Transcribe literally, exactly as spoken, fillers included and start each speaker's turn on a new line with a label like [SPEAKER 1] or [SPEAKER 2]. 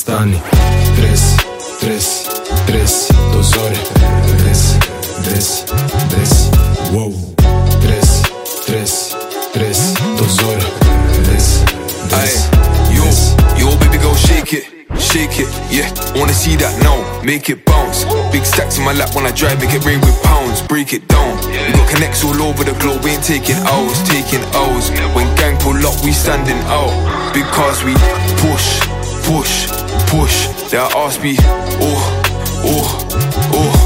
[SPEAKER 1] stani. Tres, tres, tres, dozore. Tres, tres, tres, wow. Tres, tres, tres, dozore. Tres, tres,
[SPEAKER 2] yo, yo, baby girl, shake it, shake it, yeah. Wanna see that now, make it bounce. Big stacks in my lap when I drive, make it rain with pounds. Break it down. We got connects all over the globe, we ain't taking O's, taking O's. When gang pull up, we standing out because we push, push, push. Their ass be oh, oh, oh.